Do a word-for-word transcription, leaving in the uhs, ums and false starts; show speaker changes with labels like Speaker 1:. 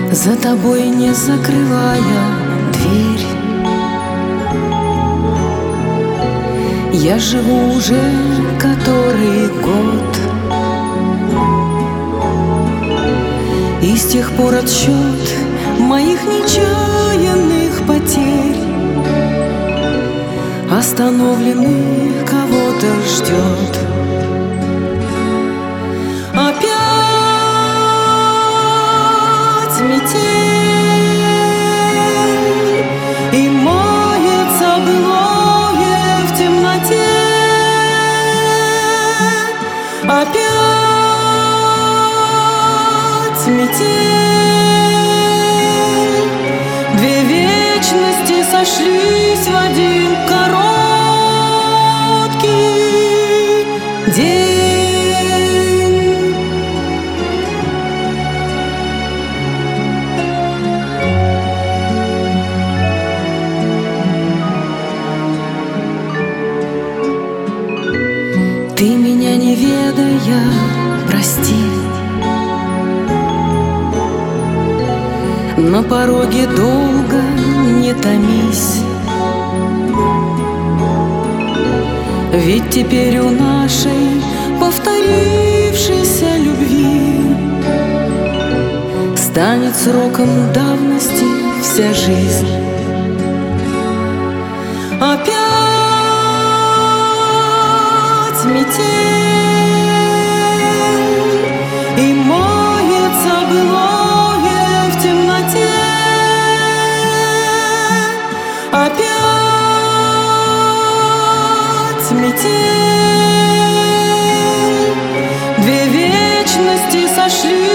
Speaker 1: За тобой не закрывая дверь. Я живу уже который год, и с тех пор отсчет моих нечаянных потерь остановленный кого-то ждет. Опять метель, и мается былое в темноте. Опять метель, две вечности сошлись в один короткий день. Ты меня не ведая, прости, на пороге долго не томись, ведь теперь у нашей повторившейся любви станет сроком давности вся жизнь. Опять метель, и мается былое в темноте. Опять метель, две вечности сошли